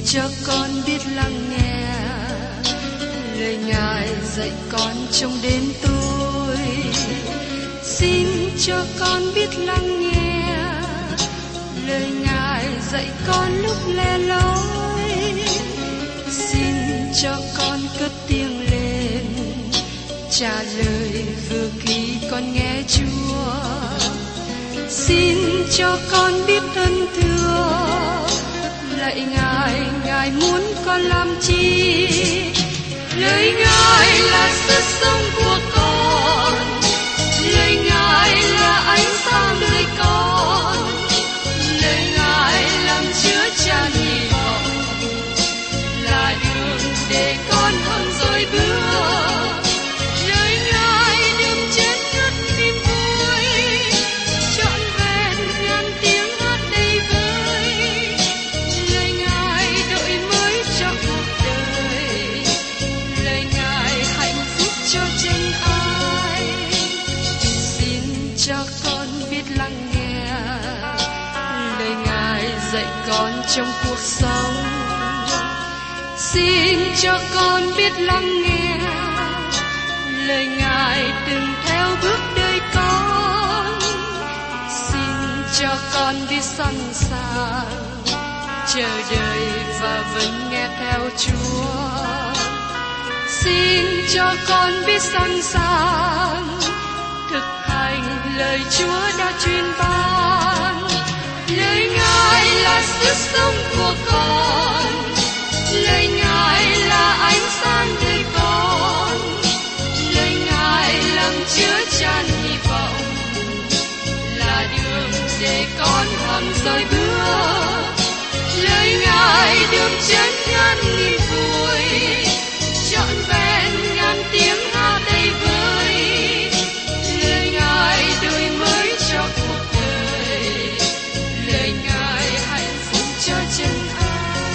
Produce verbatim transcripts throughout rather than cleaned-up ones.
cho con biết lắng nghe lời Ngài dạy con trong đêm tối. Xin cho con biết lắng nghe lời Ngài dạy con lúc le lối. Xin cho con cất tiếng lên trả lời vừa khi con nghe Chúa. Xin cho con biết ơn thưa lạy Ngài, Ngài muốn con làm chi? Lời Ngài là sức sống của con, lời Ngài là ánh sáng đời con, lời Ngài làm chứa chan hy vọng, là đường để con hơn rồi bước. Lời Ngài đừng chết ngất niềm vui, trọn vẹn ngàn tiếng hát đầy vơi. Lời Ngài đổi mới cho cuộc đời, lời Ngài hạnh phúc cho chân ai. Xin cho con biết lắng nghe lời Ngài dạy con trong cuộc sống. Xin cho con biết lắng nghe lời Ngài từng theo bước đời con. Xin cho con biết sẵn sàng chờ đợi và vẫn nghe theo Chúa. Xin cho con biết sẵn sàng thực hành lời Chúa đã truyền ban. Lời Ngài là sức sống của con, lời Ngài là ánh sáng đời con, lời Ngài làm chứa chan hy vọng, là đường để con hằng rời bước. Lời Ngài đường chân ngàn nghìn vui, trọn vẹn ngàn tiếng hát đầy vơi. Lời Ngài đổi mới cho cuộc đời, lời Ngài hạnh phúc cho chân ai.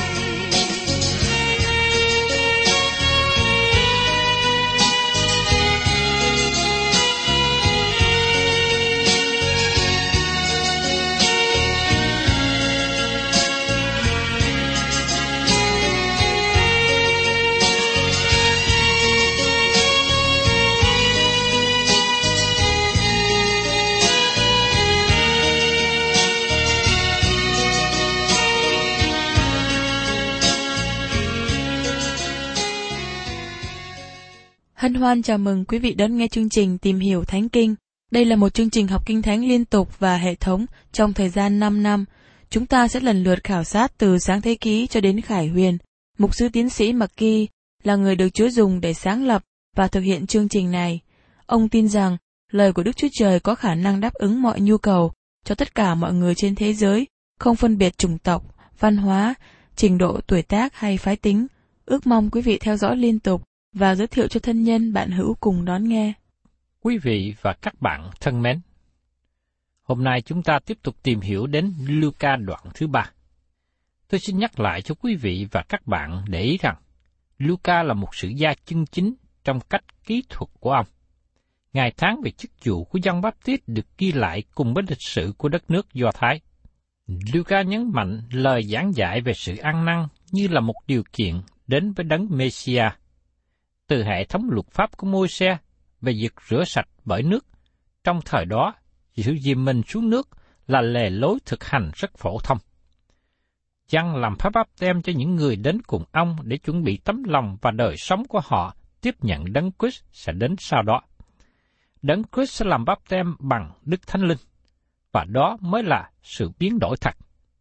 Hân hoan chào mừng quý vị đón nghe chương trình Tìm hiểu Thánh Kinh. Đây là một chương trình học Kinh Thánh liên tục và hệ thống trong thời gian năm năm. Chúng ta sẽ lần lượt khảo sát từ Sáng Thế Ký cho đến Khải Huyền. Mục sư tiến sĩ McGee là người được Chúa dùng để sáng lập và thực hiện chương trình này. Ông tin rằng lời của Đức Chúa Trời có khả năng đáp ứng mọi nhu cầu cho tất cả mọi người trên thế giới, không phân biệt chủng tộc, văn hóa, trình độ tuổi tác hay phái tính. Ước mong quý vị theo dõi liên tục và giới thiệu cho thân nhân bạn hữu cùng đón nghe. Quý vị và các bạn thân mến, hôm nay chúng ta tiếp tục tìm hiểu đến Luca đoạn thứ ba. Tôi xin nhắc lại cho quý vị và các bạn để ý rằng, Luca là một sử gia chân chính trong cách kỹ thuật của ông. Ngày tháng về chức vụ của Giăng Báp-tít được ghi lại cùng với lịch sử của đất nước Do Thái. Luca nhấn mạnh lời giảng dạy về sự ăn năn như là một điều kiện đến với đấng Mê-si-a. Từ hệ thống luật pháp của Môi-se về việc rửa sạch bởi nước, trong thời đó, sự dìm mình xuống nước là lề lối thực hành rất phổ thông. Giăng làm phép báp têm cho những người đến cùng ông để chuẩn bị tấm lòng và đời sống của họ tiếp nhận Đấng Christ sẽ đến sau đó. Đấng Christ sẽ làm báp têm bằng Đức Thánh Linh, và đó mới là sự biến đổi thật.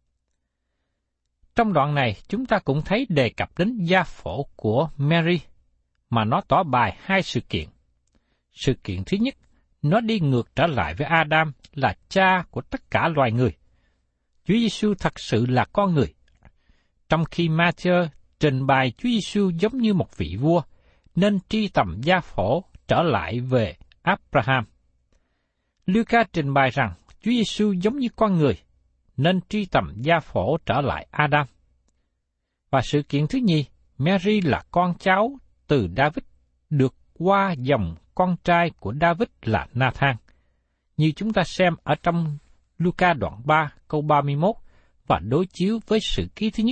Trong đoạn này, chúng ta cũng thấy đề cập đến gia phổ của Mary, mà nó tỏ bài hai sự kiện. Sự kiện thứ nhất, nó đi ngược trở lại với Adam là cha của tất cả loài người. Chúa Giêsu thật sự là con người. Trong khi Ma-thi-ơ trình bày Chúa Giêsu giống như một vị vua, nên tri tầm gia phổ trở lại về Abraham. Luca trình bày rằng Chúa Giêsu giống như con người, nên tri tầm gia phổ trở lại Adam. Và sự kiện thứ nhì, Mary là con cháu từ David, được qua dòng con trai của David là Na-than, như chúng ta xem ở trong Luca đoạn ba câu ba mươi mốt và đối chiếu với sự ký thứ nhất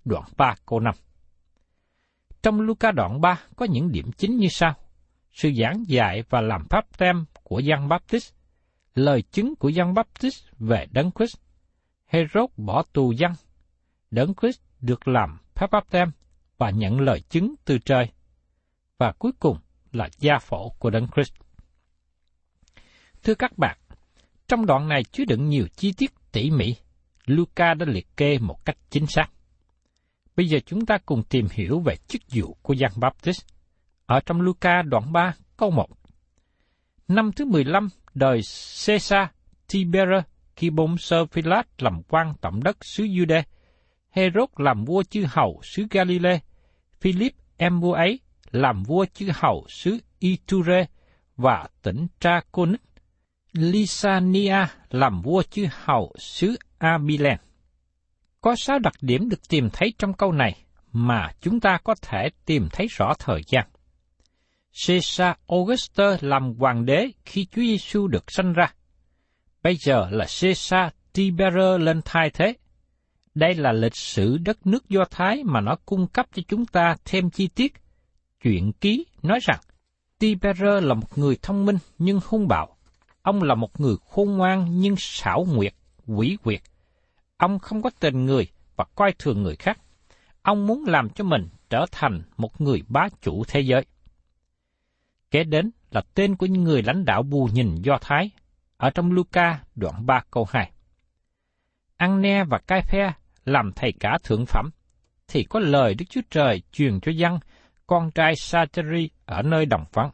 đoạn ba câu năm. Trong Luca đoạn ba có những điểm chính như sau: sự giảng dạy và làm pháp tem của Giăng Baptist, lời chứng của Giăng Baptist về Đấng Christ, Herod bỏ tù Giăng, Đấng Christ được làm phép báp tem và nhận lời chứng từ trời, và cuối cùng là gia phổ của Đấng Christ. Thưa các bạn, trong đoạn này chứa đựng nhiều chi tiết tỉ mỉ, Luca đã liệt kê một cách chính xác. Bây giờ chúng ta cùng tìm hiểu về chức vụ của Giăng Baptist. Ở trong Luca đoạn ba câu một. Năm thứ mười lăm đời Caesar Tiberius, khi Pontius Pilate làm quan tổng đốc xứ Jude, Herod làm vua chư hầu xứ Galilee, Philip em vua ấy làm vua chư hầu xứ Iture và tỉnh Trachonic, Lysania làm vua chư hầu xứ Abilene. Có sáu đặc điểm được tìm thấy trong câu này mà chúng ta có thể tìm thấy rõ thời gian. Caesar Augustus làm hoàng đế khi Chúa Giêsu được sanh ra. Bây giờ là Caesar Tiberius lên thay thế. Đây là lịch sử đất nước Do Thái mà nó cung cấp cho chúng ta thêm chi tiết. Truyện ký nói rằng Tiberius là một người thông minh nhưng hung bạo. Ông là một người khôn ngoan nhưng xảo quyệt, quỷ quyệt. Ông không có tình người và coi thường người khác. Ông muốn làm cho mình trở thành một người bá chủ thế giới. Kế đến là tên của những người lãnh đạo bù nhìn Do Thái, ở trong Luca đoạn ba câu hai. Anne và Cai-phe làm thầy cả thượng phẩm, thì có lời Đức Chúa Trời truyền cho Giăng, con trai Sa-cha-ri ở nơi đồng vắng.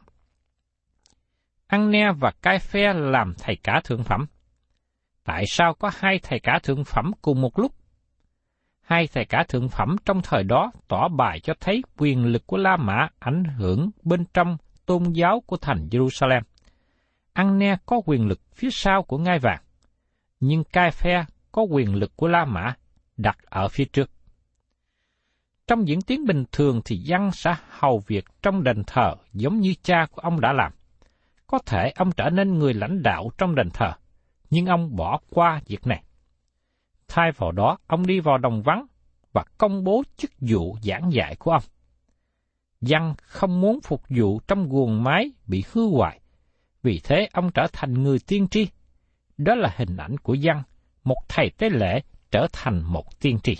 Anne và Cai-phe làm thầy cả thượng phẩm. Tại sao có hai thầy cả thượng phẩm cùng một lúc? Hai thầy cả thượng phẩm trong thời đó tỏ bài cho thấy quyền lực của La Mã ảnh hưởng bên trong tôn giáo của thành Jerusalem. Anne có quyền lực phía sau của ngai vàng, nhưng Cai-phe có quyền lực của La Mã đặt ở phía trước. Trong diễn tiến bình thường thì Giăng sẽ hầu việc trong đền thờ giống như cha của ông đã làm. Có thể ông trở nên người lãnh đạo trong đền thờ, nhưng ông bỏ qua việc này. Thay vào đó, ông đi vào đồng vắng và công bố chức vụ giảng dạy của ông. Giăng không muốn phục vụ trong guồng máy bị hư hoại, vì thế ông trở thành người tiên tri. Đó là hình ảnh của Giăng, một thầy tế lễ trở thành một tiên tri.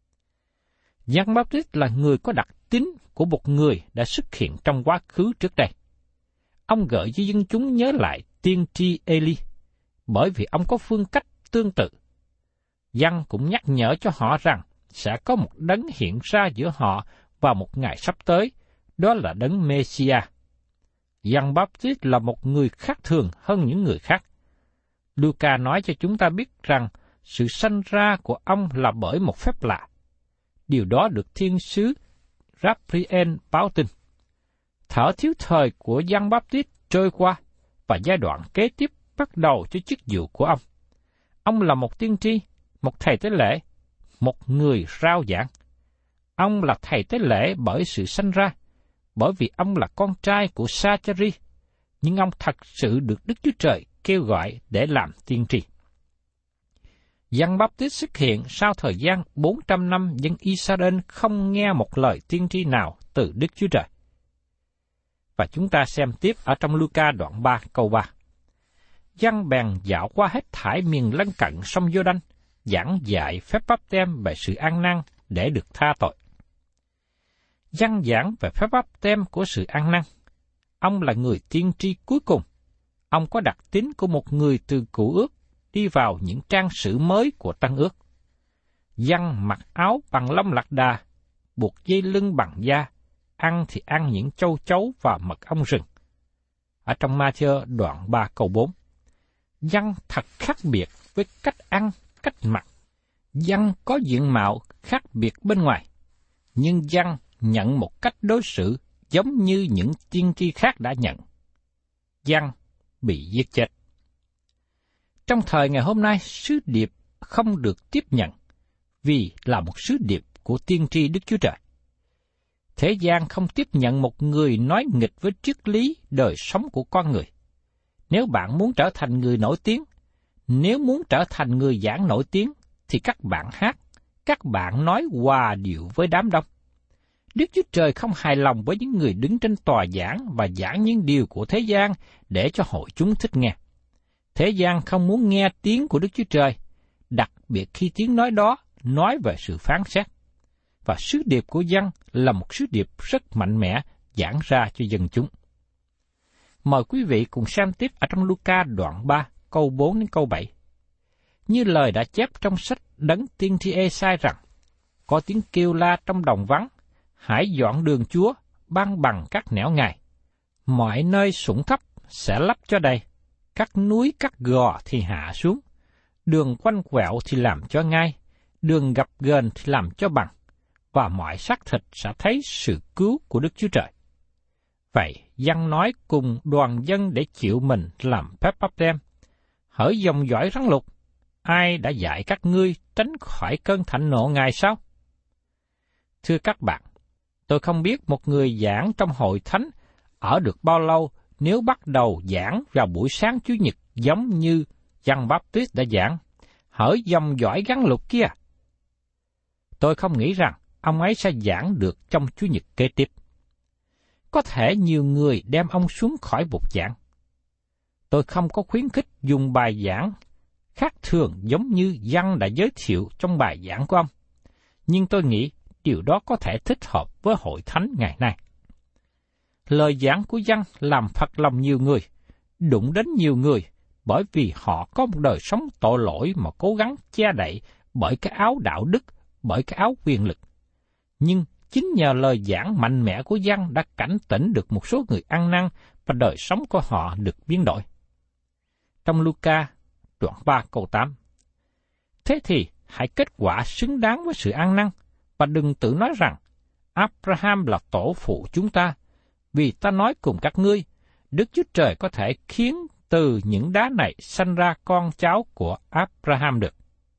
Giăng Baptist là người có đặc tính của một người đã xuất hiện trong quá khứ trước đây. Ông gợi cho dân chúng nhớ lại tiên tri Eli, bởi vì ông có phương cách tương tự. Giăng cũng nhắc nhở cho họ rằng sẽ có một đấng hiện ra giữa họ vào một ngày sắp tới, đó là đấng Messiah. Giăng Baptist là một người khác thường hơn những người khác. Luca nói cho chúng ta biết rằng sự sanh ra của ông là bởi một phép lạ. Điều đó được thiên sứ Gabriel báo tin. Thở thiếu thời của Giăng Baptist trôi qua, và giai đoạn kế tiếp bắt đầu cho chức vụ của ông. Ông là một tiên tri, một thầy tế lễ, một người rao giảng. Ông là thầy tế lễ bởi sự sanh ra, bởi vì ông là con trai của Sa-cha-ri, nhưng ông thật sự được Đức Chúa Trời kêu gọi để làm tiên tri. Giăng Baptist xuất hiện sau thời gian bốn trăm năm dân Israel không nghe một lời tiên tri nào từ Đức Chúa Trời. Và chúng ta xem tiếp ở trong Luca đoạn ba câu ba. Giăng bèn dạo qua hết thảy miền lân cận sông Giô-đanh, giảng dạy phép báp tem về sự ăn năn để được tha tội. Giăng giảng về phép báp tem của sự ăn năn. Ông là người tiên tri cuối cùng. Ông có đặc tính của một người từ Cựu Ước đi vào những trang sử mới của Tân Ước. Giăng mặc áo bằng lông lạc đà, buộc dây lưng bằng da, ăn thì ăn những châu chấu và mật ong rừng. Ở trong Ma-thi-ơ đoạn ba câu bốn. Giăng thật khác biệt với cách ăn, cách mặc. Giăng có diện mạo khác biệt bên ngoài, nhưng Giăng nhận một cách đối xử giống như những tiên tri khác đã nhận. Giăng bị giết chết. Trong thời ngày hôm nay, sứ điệp không được tiếp nhận vì là một sứ điệp của tiên tri Đức Chúa Trời. Thế gian không tiếp nhận một người nói nghịch với triết lý đời sống của con người. Nếu bạn muốn trở thành người nổi tiếng, nếu muốn trở thành người giảng nổi tiếng, thì các bạn hát, các bạn nói hòa điệu với đám đông. Đức Chúa Trời không hài lòng với những người đứng trên tòa giảng và giảng những điều của thế gian để cho hội chúng thích nghe. Thế gian không muốn nghe tiếng của Đức Chúa Trời, đặc biệt khi tiếng nói đó nói về sự phán xét. Và sứ điệp của dân là một sứ điệp rất mạnh mẽ giảng ra cho dân chúng. Mời quý vị cùng xem tiếp ở trong Luca đoạn ba, câu bốn đến câu bảy. Như lời đã chép trong sách Đấng tiên tri Ê-sai rằng, có tiếng kêu la trong đồng vắng, hãy dọn đường Chúa, ban bằng các nẻo Ngài. Mọi nơi sũng thấp sẽ lấp cho đầy, các núi các gò thì hạ xuống, đường quanh quẹo thì làm cho ngay, đường gập ghềnh thì làm cho bằng, và mọi xác thịt sẽ thấy sự cứu của Đức Chúa Trời. Vậy, dân nói cùng đoàn dân để chịu mình làm phép báp tem. Hỡi dòng dõi rắn lục, ai đã dạy các ngươi tránh khỏi cơn thạnh nộ Ngài sao? Thưa các bạn, tôi không biết một người giảng trong hội thánh ở được bao lâu nếu bắt đầu giảng vào buổi sáng Chủ nhật giống như Giăng Baptist đã giảng, hỡi dòng dõi rắn lục kia. Tôi không nghĩ rằng ông ấy sẽ giảng được trong Chủ nhật kế tiếp. Có thể nhiều người đem ông xuống khỏi bục giảng. Tôi không có khuyến khích dùng bài giảng khác thường giống như Giăng đã giới thiệu trong bài giảng của ông, nhưng tôi nghĩ điều đó có thể thích hợp với hội thánh ngày nay. Lời giảng của Giăng làm phật lòng nhiều người, đụng đến nhiều người, bởi vì họ có một đời sống tội lỗi mà cố gắng che đậy bởi cái áo đạo đức, bởi cái áo quyền lực. Nhưng chính nhờ lời giảng mạnh mẽ của Giăng đã cảnh tỉnh được một số người ăn năn và đời sống của họ được biến đổi. Trong Luca, đoạn ba câu tám. Thế thì hãy kết quả xứng đáng với sự ăn năn, và đừng tự nói rằng Abraham là tổ phụ chúng ta, vì ta nói cùng các ngươi, Đức Chúa Trời có thể khiến từ những đá này sanh ra con cháu của Abraham được.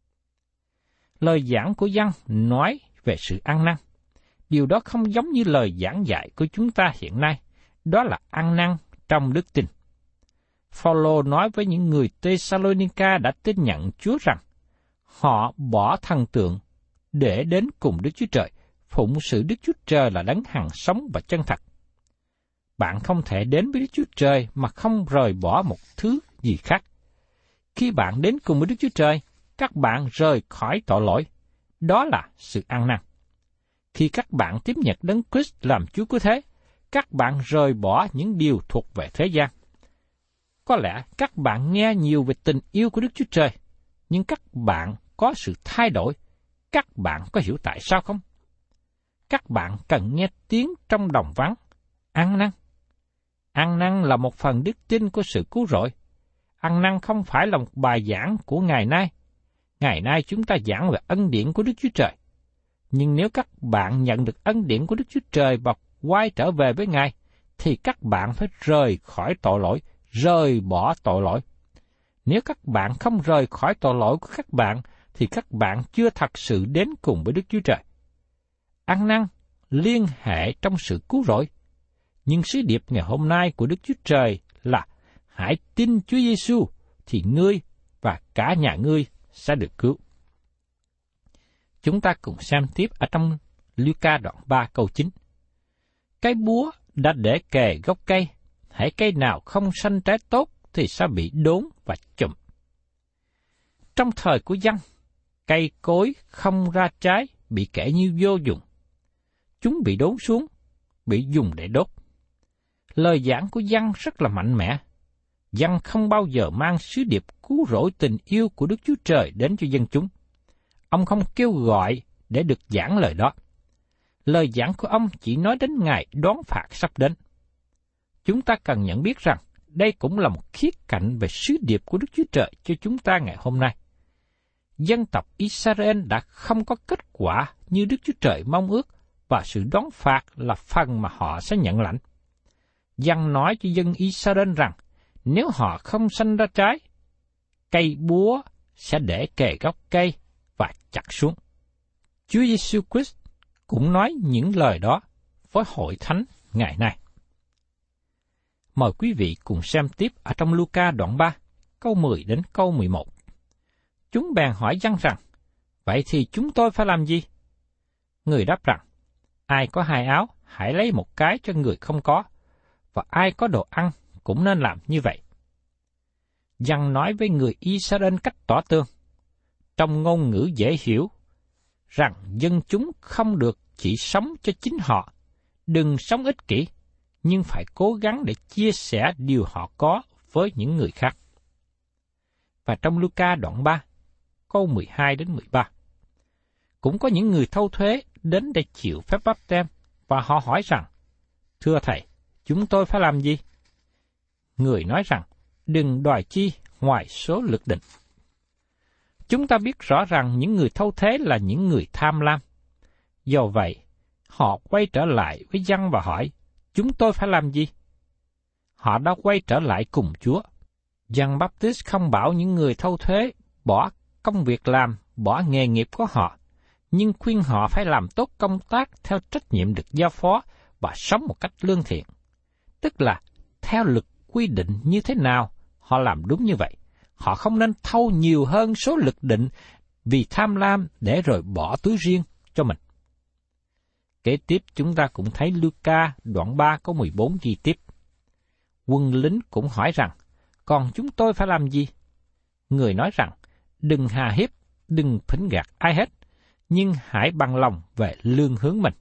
Lời giảng của Giăng nói về sự ăn năn. Điều đó không giống như lời giảng dạy của chúng ta hiện nay, đó là ăn năn trong đức tin. Phao-lô nói với những người Tê-sa-lô-ni-ca đã tin nhận Chúa rằng, họ bỏ thần tượng để đến cùng Đức Chúa Trời, phụng sự Đức Chúa Trời là đấng hằng sống và chân thật. Bạn không thể đến với Đức Chúa Trời mà không rời bỏ một thứ gì khác. Khi bạn đến cùng với Đức Chúa Trời, các bạn rời khỏi tội lỗi. Đó là sự ăn năn. Khi các bạn tiếp nhận Đấng Christ làm Chúa cứu thế, các bạn rời bỏ những điều thuộc về thế gian. Có lẽ các bạn nghe nhiều về tình yêu của Đức Chúa Trời, nhưng các bạn có sự thay đổi. Các bạn có hiểu tại sao không? Các bạn cần nghe tiếng trong đồng vắng, ăn năn. Ăn năn là một phần đức tin của sự cứu rỗi. Ăn năn không phải là một bài giảng của ngày nay. Ngày nay chúng ta giảng về ân điển của Đức Chúa Trời. Nhưng nếu các bạn nhận được ân điển của Đức Chúa Trời và quay trở về với Ngài, thì các bạn phải rời khỏi tội lỗi, rời bỏ tội lỗi. Nếu các bạn không rời khỏi tội lỗi của các bạn, thì các bạn chưa thật sự đến cùng với Đức Chúa Trời. Ăn năn liên hệ trong sự cứu rỗi. Nhưng sứ điệp ngày hôm nay của Đức Chúa Trời là hãy tin Chúa Giêsu thì ngươi và cả nhà ngươi sẽ được cứu. Chúng ta cùng xem tiếp ở trong Luca đoạn ba câu chín. Cái búa đã để kề gốc cây, hễ cây nào không sanh trái tốt thì sẽ bị đốn và chụm. Trong thời của Giăng, cây cối không ra trái bị kể như vô dụng. Chúng bị đốn xuống, bị dùng để đốt. Lời giảng của Giăng rất là mạnh mẽ. Giăng không bao giờ mang sứ điệp cứu rỗi tình yêu của Đức Chúa Trời đến cho dân chúng. Ông không kêu gọi để được giảng lời đó. Lời giảng của ông chỉ nói đến ngày đoán phạt sắp đến. Chúng ta cần nhận biết rằng đây cũng là một khía cạnh về sứ điệp của Đức Chúa Trời cho chúng ta ngày hôm nay. Dân tộc Israel đã không có kết quả như Đức Chúa Trời mong ước, và sự đoán phạt là phần mà họ sẽ nhận lãnh. Giăng nói cho dân Israel rằng, nếu họ không sanh ra trái, cây búa sẽ để kề gốc cây và chặt xuống. Chúa Giêsu Christ cũng nói những lời đó với hội thánh ngày nay. Mời quý vị cùng xem tiếp ở trong Luca đoạn ba, câu mười đến câu mười một. Chúng bèn hỏi Giăng rằng, Vậy thì chúng tôi phải làm gì? Người đáp rằng, ai có hai áo, hãy lấy một cái cho người không có, và ai có đồ ăn cũng nên làm như vậy. Giăng nói với người Israel cách tỏ tường, trong ngôn ngữ dễ hiểu, rằng dân chúng không được chỉ sống cho chính họ, đừng sống ích kỷ, nhưng phải cố gắng để chia sẻ điều họ có với những người khác. Và trong Luca đoạn ba, câu mười hai đến mười ba, cũng có những người thâu thuế đến để chịu phép báp têm, và họ hỏi rằng, thưa Thầy, chúng tôi phải làm gì? Người nói rằng, đừng đòi chi ngoài số luật định. Chúng ta biết rõ rằng những người thâu thuế là những người tham lam. Do vậy, họ quay trở lại với Giăng và hỏi, chúng tôi phải làm gì? Họ đã quay trở lại cùng Chúa. Giăng Baptist không bảo những người thâu thuế bỏ công việc làm, bỏ nghề nghiệp của họ, nhưng khuyên họ phải làm tốt công tác theo trách nhiệm được giao phó và sống một cách lương thiện. Tức là, theo luật quy định như thế nào, họ làm đúng như vậy. Họ không nên thâu nhiều hơn số luật định vì tham lam để rồi bỏ túi riêng cho mình. Kế tiếp chúng ta cũng thấy Luca đoạn ba câu mười bốn ghi tiếp. Quân lính cũng hỏi rằng, còn chúng tôi phải làm gì? Người nói rằng, đừng hà hiếp, đừng phỉnh gạt ai hết, nhưng hãy bằng lòng về lương hướng mình.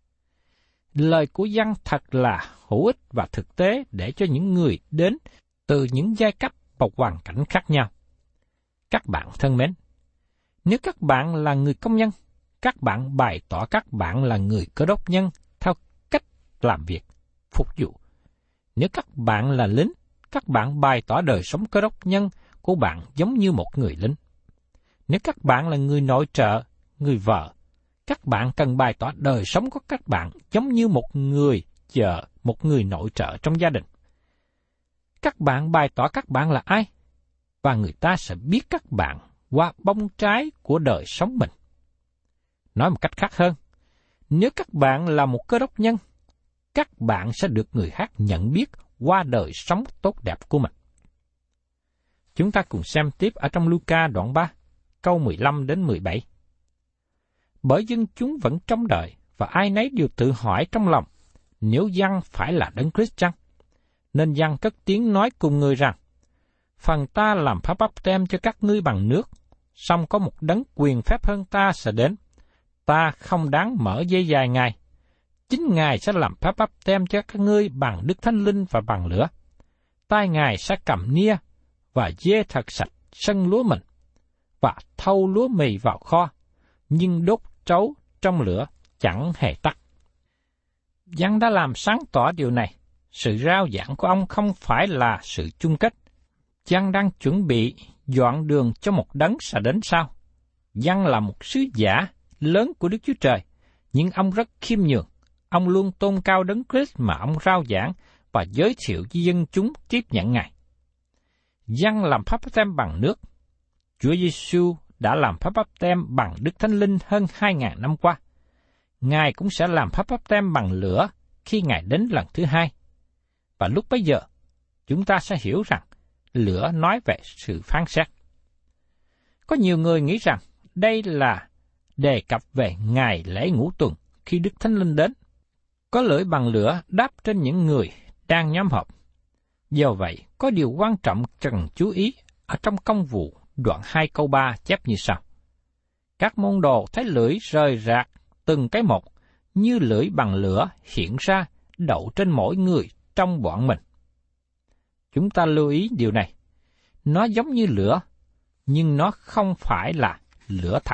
Lời của Giăng thật là hữu ích và thực tế để cho những người đến từ những giai cấp và hoàn cảnh khác nhau. Các bạn thân mến, nếu các bạn là người công nhân, các bạn bày tỏ các bạn là người Cơ Đốc nhân theo cách làm việc, phục vụ. Nếu các bạn là lính, các bạn bày tỏ đời sống Cơ Đốc nhân của bạn giống như một người lính. Nếu các bạn là người nội trợ, người vợ, các bạn cần bày tỏ đời sống của các bạn giống như một người vợ, một người nội trợ trong gia đình. Các bạn bày tỏ các bạn là ai? Và người ta sẽ biết các bạn qua bông trái của đời sống mình. Nói một cách khác hơn, nếu các bạn là một Cơ Đốc nhân, các bạn sẽ được người khác nhận biết qua đời sống tốt đẹp của mình. Chúng ta cùng xem tiếp ở trong Luca đoạn ba, câu mười lăm đến mười bảy. Bởi dân chúng vẫn trông đợi, và ai nấy đều tự hỏi trong lòng, nếu Giăng phải là Đấng Christ chăng? Nên Giăng cất tiếng nói cùng người rằng, phần ta làm phép báp têm cho các ngươi bằng nước, song có một đấng quyền phép hơn ta sẽ đến. Ta không đáng mở dây dài Ngài. Chính Ngài sẽ làm phép báp têm cho các ngươi bằng Đức Thánh Linh và bằng lửa. Tai Ngài sẽ cầm nia và dê thật sạch sân lúa mình, và thâu lúa mì vào kho, nhưng đốt trấu trong lửa chẳng hề tắt. Giăng đã làm sáng tỏ điều này. Sự rao giảng của ông không phải là sự chung kết. Giăng đang chuẩn bị dọn đường cho một đấng sẽ đến sau. Giăng là một sứ giả lớn của Đức Chúa Trời, nhưng ông rất khiêm nhường. Ông luôn tôn cao Đấng Christ mà ông rao giảng và giới thiệu cho dân chúng tiếp nhận Ngài. Giăng làm phép báp têm bằng nước. Chúa Giêsu đã làm phép báp têm bằng Đức Thánh Linh hơn hai ngàn năm qua. Ngài cũng sẽ làm phép báp têm bằng lửa khi Ngài đến lần thứ hai. Và lúc bấy giờ, chúng ta sẽ hiểu rằng lửa nói về sự phán xét. Có nhiều người nghĩ rằng đây là đề cập về ngày lễ ngũ tuần khi Đức Thánh Linh đến. Có lưỡi bằng lửa đáp trên những người đang nhóm họp. Do vậy, có điều quan trọng cần chú ý ở trong Công vụ đoạn hai câu ba chép như sau. Các môn đồ thấy lưỡi rời rạc từng cái một, như lưỡi bằng lửa hiện ra đậu trên mỗi người trong bọn mình. Chúng ta lưu ý điều này. Nó giống như lửa, nhưng nó không phải là lửa thật.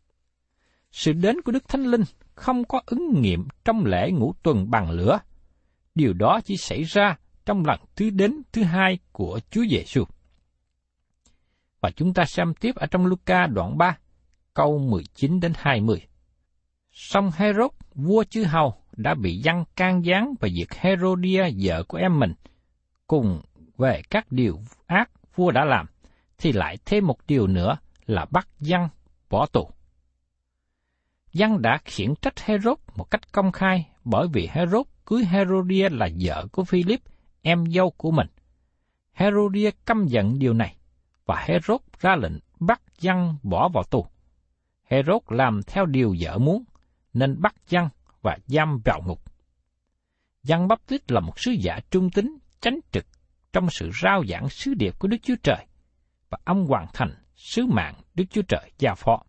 Sự đến của Đức Thánh Linh không có ứng nghiệm trong lễ ngũ tuần bằng lửa. Điều đó chỉ xảy ra trong lần thứ đến thứ hai của Chúa Giêsu. Và chúng ta xem tiếp ở trong Luca đoạn ba, câu mười chín đến hai mươi. Song Herod, vua chư hầu, đã bị Giăng can gián và diệt Herodia vợ của em mình. Cùng về các điều ác vua đã làm, thì lại thêm một điều nữa là bắt Giăng bỏ tù. Giăng đã khiển trách Herod một cách công khai bởi vì Herod cưới Herodia là vợ của Philip, em dâu của mình. Herodia căm giận điều này, và Herod ra lệnh bắt Giăng bỏ vào tù. Herod làm theo điều vợ muốn, nên bắt Giăng và giam vào ngục. Giăng Báp-tít là một sứ giả trung tín, chánh trực trong sự rao giảng sứ điệp của Đức Chúa Trời, và ông hoàn thành sứ mạng Đức Chúa Trời giao phó.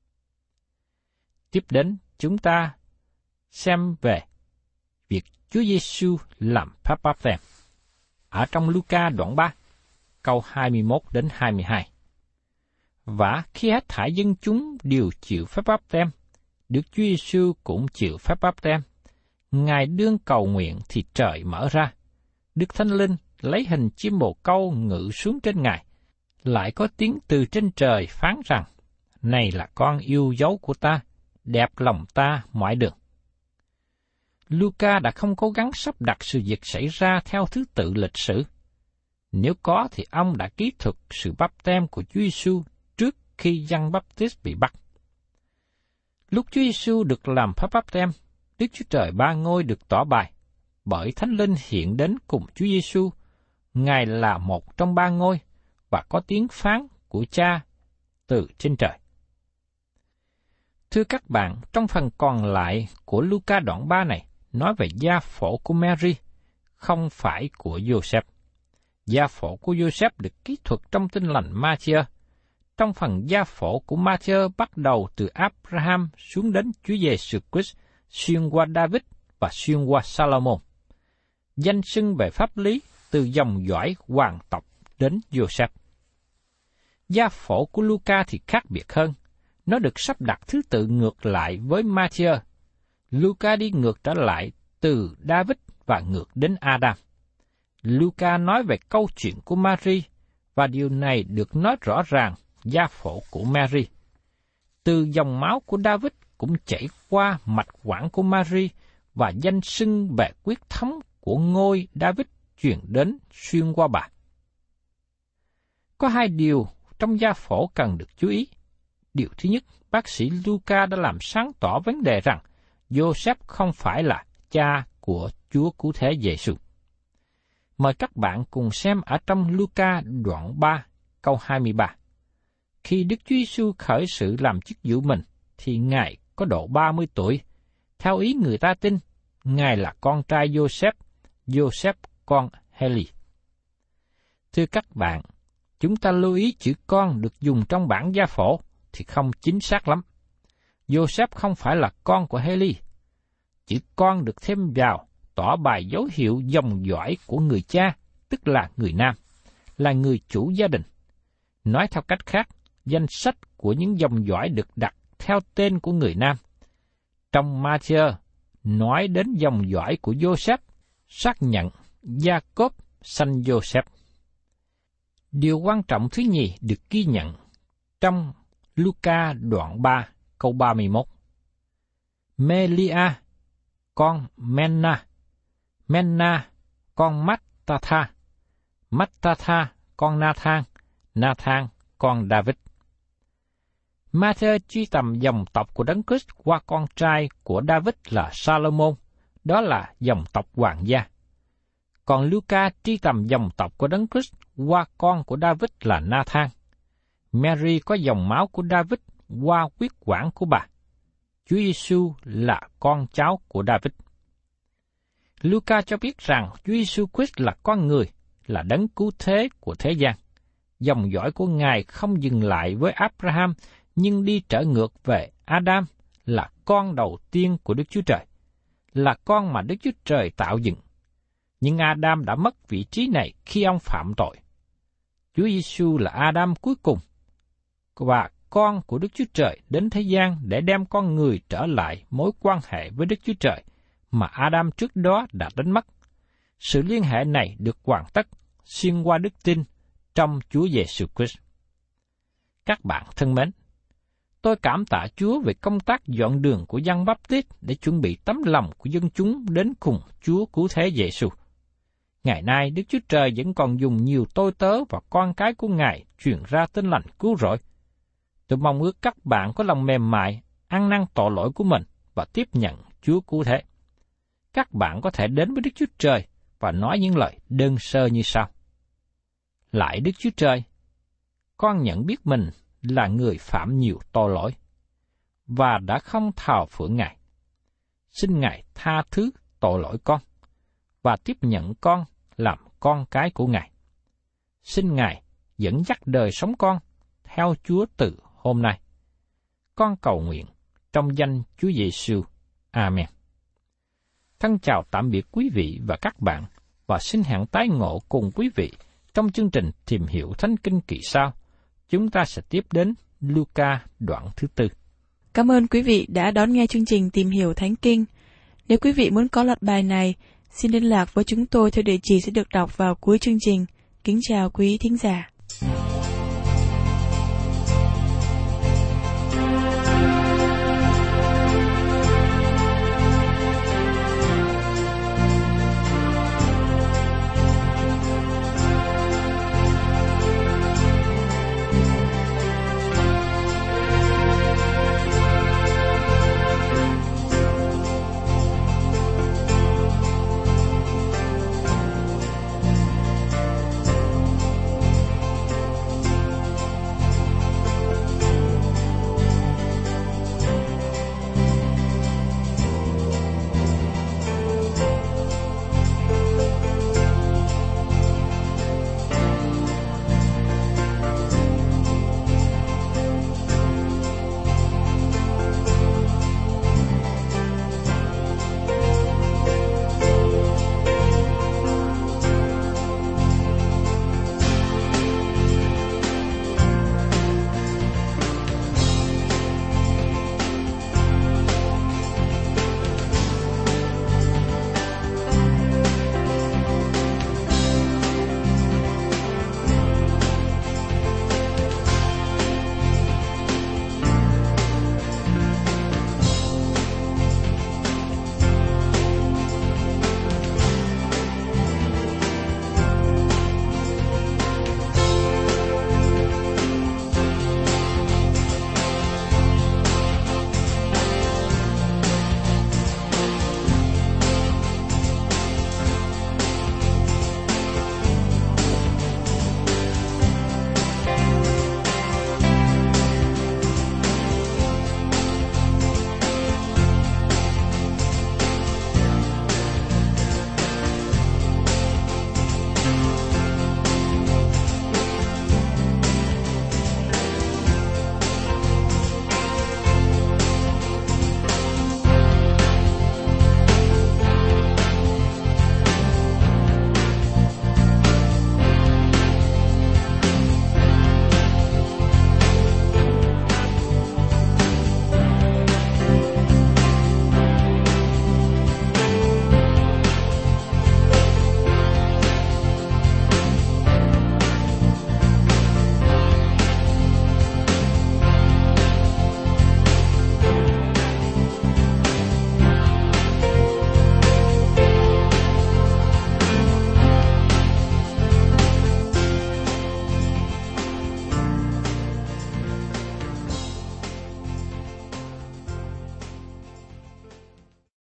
Tiếp đến, chúng ta xem về việc Chúa Giêsu làm phép báp têm. Ở trong Luca đoạn ba, câu hai mươi mốt đến hai mươi hai. Và khi hết thảy dân chúng đều chịu phép báp têm, Đức Chúa Giêsu cũng chịu phép báp têm. Ngài đương cầu nguyện thì trời mở ra. Đức Thánh Linh lấy hình chim bồ câu ngự xuống trên Ngài. Lại có tiếng từ trên trời phán rằng, này là con yêu dấu của ta, đẹp lòng ta mọi đường. Luca đã không cố gắng sắp đặt sự việc xảy ra theo thứ tự lịch sử. Nếu có thì ông đã kỹ thuật sự báp têm của Chúa Giêsu trước khi Giăng Báp-tít bị bắt. Lúc Chúa Giêsu được làm phép báp têm, Đức Chúa Trời Ba Ngôi được tỏ bày, bởi Thánh Linh hiện đến cùng Chúa Giêsu. Ngài là một trong ba ngôi, và có tiếng phán của Cha từ trên trời. Thưa các bạn, trong phần còn lại của Luca đoạn ba này, nói về gia phổ của Mary, không phải của Joseph. Gia phổ của Joseph được kỹ thuật trong Tin lành Ma-thi-ơ. Trong phần gia phổ của Ma-thi-ơ bắt đầu từ Abraham xuống đến Chúa Giêsu Christ, xuyên qua David và xuyên qua Salomon. Danh xưng về pháp lý từ dòng dõi hoàng tộc đến Joseph. Gia phổ của Luca thì khác biệt hơn. Nó được sắp đặt thứ tự ngược lại với Ma-thi-ơ. Luca đi ngược trở lại từ David và ngược đến Adam. Luca nói về câu chuyện của Mary, và điều này được nói rõ ràng gia phổ của Mary. Từ dòng máu của David cũng chảy qua mạch quản của Mary, và danh xưng về quyết thống của ngôi David truyền đến xuyên qua bà. Có hai điều trong gia phổ cần được chú ý. Điều thứ nhất, bác sĩ Luca đã làm sáng tỏ vấn đề rằng Joseph không phải là cha của Chúa Cứu Thế Giêsu. Mời các bạn cùng xem ở trong Luca đoạn ba, câu hai mươi ba. Khi Đức Chúa Giêsu khởi sự làm chức vụ mình, thì Ngài có độ ba mươi tuổi. Theo ý người ta tin, Ngài là con trai Joseph, Joseph con Heli. Thưa các bạn, chúng ta lưu ý chữ con được dùng trong bản gia phổ thì không chính xác lắm. Joseph không phải là con của Heli. Chữ con được thêm vào tỏ bài dấu hiệu dòng dõi của người cha, tức là người nam, là người chủ gia đình. Nói theo cách khác, danh sách của những dòng dõi được đặt theo tên của người nam. Trong Ma-thi-ơ, nói đến dòng dõi của Joseph, xác nhận Gia-cốp sanh Joseph. Điều quan trọng thứ nhì được ghi nhận trong Luca đoạn ba, câu ba mươi mốt. Melia, con Menna, Menna, con Mattatha, Mattatha, con Nathan, Nathan, con David. Ma-thi-ơ truy tầm dòng tộc của Đấng Christ qua con trai của David là Salomon, đó là dòng tộc hoàng gia. Còn Luca truy tầm dòng tộc của Đấng Christ qua con của David là Nathan. Mary có dòng máu của David qua huyết quản của bà. Chúa Giêsu là con cháu của David. Luca cho biết rằng Chúa Giêsu Christ là con người, là đấng cứu thế của thế gian. Dòng dõi của Ngài không dừng lại với Abraham, nhưng đi trở ngược về Adam, là con đầu tiên của Đức Chúa Trời, là con mà Đức Chúa Trời tạo dựng. Nhưng Adam đã mất vị trí này khi ông phạm tội. Chúa Giêsu là Adam cuối cùng, và con của Đức Chúa Trời đến thế gian để đem con người trở lại mối quan hệ với Đức Chúa Trời mà Adam trước đó đã đánh mất. Sự liên hệ này được hoàn tất xuyên qua đức tin trong Chúa Giêsu Christ. Các bạn thân mến, tôi cảm tạ Chúa về công tác dọn đường của Giăng Báp-tít để chuẩn bị tấm lòng của dân chúng đến cùng Chúa Cứu Thế Giêsu. Ngày nay, Đức Chúa Trời vẫn còn dùng nhiều tôi tớ và con cái của Ngài truyền ra tin lành cứu rỗi. Tôi mong ước các bạn có lòng mềm mại, ăn năn tội lỗi của mình và tiếp nhận Chúa Cứu Thế. Các bạn có thể đến với Đức Chúa Trời và nói những lời đơn sơ như sau. Lạy Đức Chúa Trời, con nhận biết mình là người phạm nhiều tội lỗi. và đã không thờ phượng Ngài. Xin Ngài tha thứ tội lỗi con và tiếp nhận con làm con cái của Ngài. Xin Ngài dẫn dắt đời sống con theo Chúa từ hôm nay. Con cầu nguyện trong danh Chúa Giêsu. Amen. Thân chào tạm biệt quý vị và các bạn, và xin hẹn tái ngộ cùng quý vị trong chương trình Tìm hiểu Thánh Kinh kỳ sau. Chúng ta sẽ tiếp đến Luca đoạn thứ tư. Cảm ơn quý vị đã đón nghe chương trình Tìm hiểu Thánh Kinh. Nếu quý vị muốn có loạt bài này, xin liên lạc với chúng tôi theo địa chỉ sẽ được đọc vào cuối chương trình. Kính chào quý thính giả.